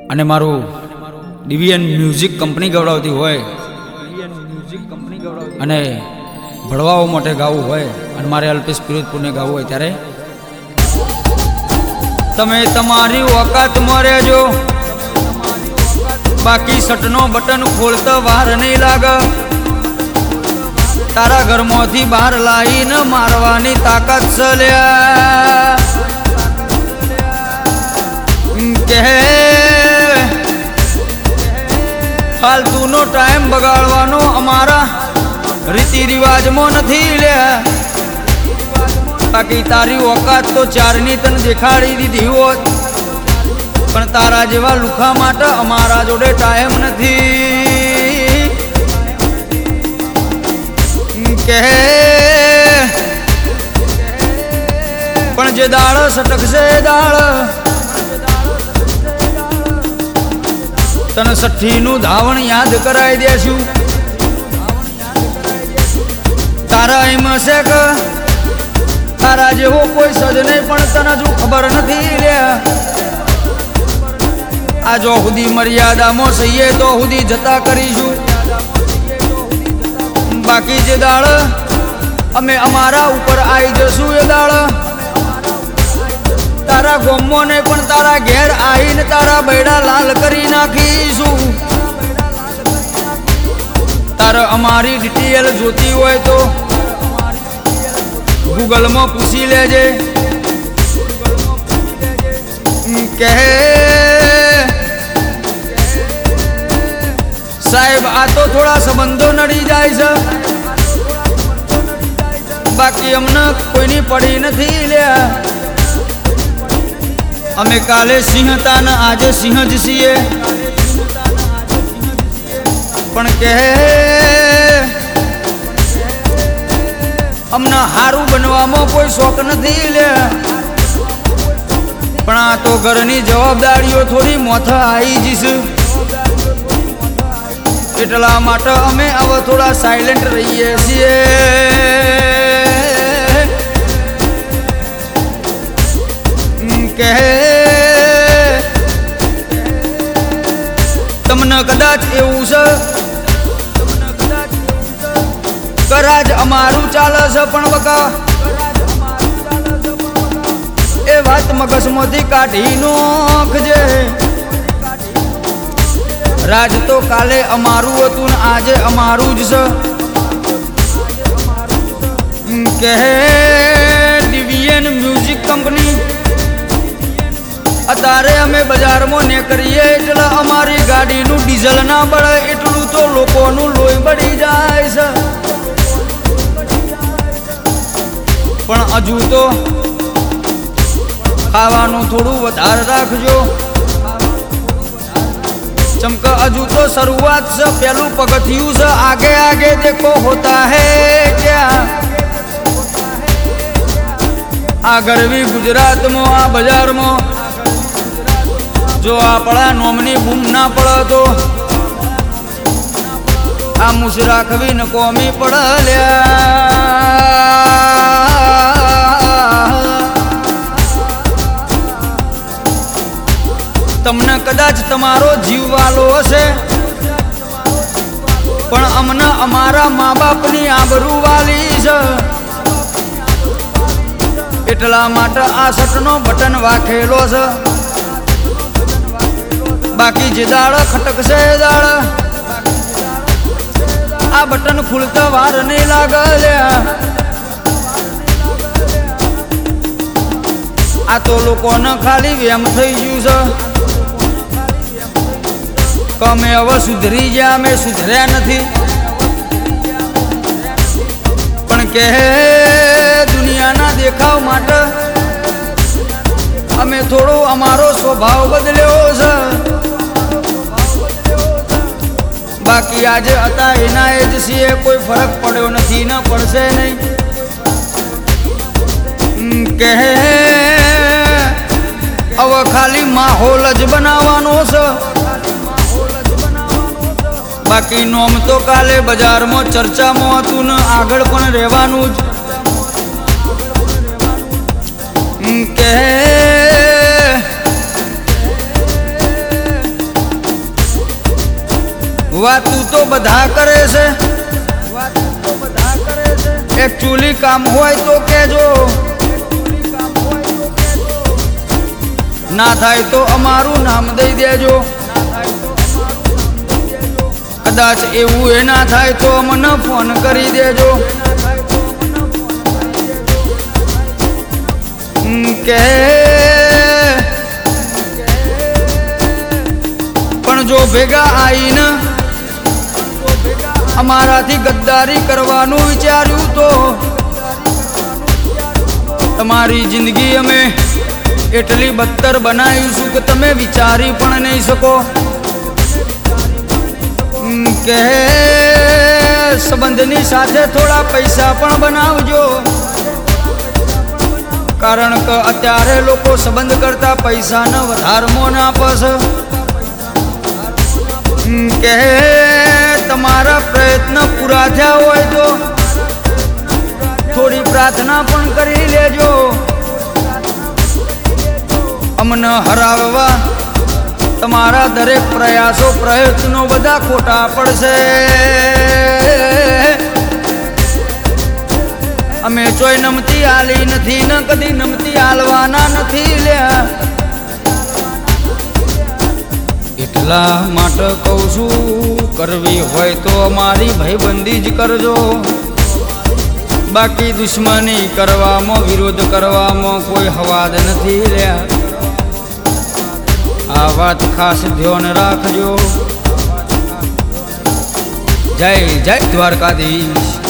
અને મારું ડિવિયન music company ગવડાવતી હોય અને ભળવાઓ માટે ગાવું હોય અને મારે અલ્પેશ પિરોજપુરને ગાવું હોય ત્યારે તમે તમારી ઓકાતમાં રહેજો, બાકી સટનો બટન ખોલતા વાર નહીં લાગે. તારા ઘરમાંથી બહાર લાવીને મારવાની તાકાત ચલ્યા કે ફાલતુનો ટાઈમ બગાડવાનો અમારા રીતિ રિવાજમાં નથી લે. બાકી તારી ઓકાત તો ચારની તને દેખાડી દીધી હોત, પણ તારા જેવા લુખા માટે અમારા જોડે ટાઈમ નથી કે. પણ જે દાળ સટકશે દાળ તને સઠ્ઠીનું ધાવણ યાદ કરાવી દેશું. તારા એમ હશે કે તારા જેવો કોઈ સજ નહીં, પણ તને જો ખબર નથી લે. આ જો સુધી મર્યાદામાં સહીએ તો સુધી જતા કરીશું. બાકી જે દાળ અમે અમારા ઉપર આવી જશું એ દાળ તારા ગોમો ને પણ તારા ઘેર આવીને તારા બૈડા લાલ કરી નાખીશું. તારે અમારી ડિટેલ જોતી હોય તો ગૂગલમાં પૂછી લેજે કે સાહેબ આ તો થોડા સંબંધો નડી જાય છે, બાકી અમને કોઈની પડી નથી લે. અમે કાલે સિંહ હતા ને આજે સિંહ જ છીએ, પણ કે અમને હારું બનવામાં કોઈ શોખ નથી લે. પણ આ તો ઘરની જવાબદારીઓ થોડી મોથ આવી જશે, એટલા માટે અમે હવે થોડા સાયલેન્ટ રહીએ છીએ કે તમને કદાચ એવું છે કરાજ અમારું ચાલે છે, પણ બકા એ વાત મગજમાંથી કાઢી નોખજે. રાજ તો કાલે અમારું હતું ને આજે અમારું જ છે કે ડિવિયન મ્યુઝિક કંપની અત્યારે અમે બજારમાં ને કરીએ એટલે અમારી ગાડીનું ડીઝલ ના બળે એટલું તો લોકોનું લોહી બળી જાય છે. પણ હજુ તો ખાવાનું થોડું વધારે રાખજો, ચમકા હજુ તો શરૂઆત છે, પેલું પગથિયું છે. આગે આગે દેખો હોતા હે ક્યાં. આ ગરવી ગુજરાતમાં આ બજારમાં જો આપણા નોમની બૂમ ના પડે તો આ મુશરાખવી ન કોમી પડે લ્યા. તમને કદાચ તમારો જીવ વાલો હશે, પણ અમને અમારા મા બાપની આબરૂ વાલી છે. એટલા માટે આ સટનો બટન વાખેલો છે. બાકી જે દાળ ખટકશે દાળ આ બટન ખુલતા વાર નહીં લાગે લ્યા. આ તો લોકોને ખાલી વેમ થઈ ગયું છે કે અમે હવે સુધરી ગયા, અમે સુધર્યા નથી. પણ કે દુનિયાના દેખાવ માટે અમે થોડો અમારો સ્વભાવ બદલ્યો છે. બાકી આજે હતા એના એ જ છીએ, કોઈ ફરક પડ્યો નથી ને પડશે નહીં કે હવે ખાલી માહોલ જ બનાવવાનો છે. બાકી નોમ તો કાલે બજારમાં ચર્ચામાં હતું ને આગળ પણ રહેવાનું જ કે વાતું તો બધા કરે છે, એકચ્યુઅલી કામ હોય તો કેજો, ના થાય તો અમારું નામ દઈ દેજો. કદાચ એવું એ ના થાય તો મને ફોન કરી દેજો કે પણ જો ભેગા આવીને અમારાથી ગદ્દારી કરવાનું વિચાર્યું તો તમારી જિંદગી અમે એટલી બદતર બનાવીશું કે તમે વિચારી પણ નહીં શકો. કે સંબંધની સાથે થોડા પૈસા પણ બનાવજો, કારણ કે અત્યારે લોકો સંબંધ કરતા પૈસાને વધારમાં ના આપે છે. કે તમારા પ્રયત્ન પૂરા થયા હોય તો થોડી પ્રાર્થના પણ કરી લેજો. અમને હરાવવા તમારા દરેક પ્રયાસો પ્રયત્નો બધા ખોટા પડશે. અમે ચોય નમતી આલી નથી ને કદી નમતી આલવાના નથી લ્યા. એટલા માટે કહું છું, કરવી હોય તો અમારી ભાઈબંધી જ કરજો, બાકી દુશ્મની કરવામાં વિરોધ કરવામાં કોઈ હવાદ નથી લ્યા. આ વાત ખાસ ધ્યાન રાખજો. જય જય દ્વારકાધીશ.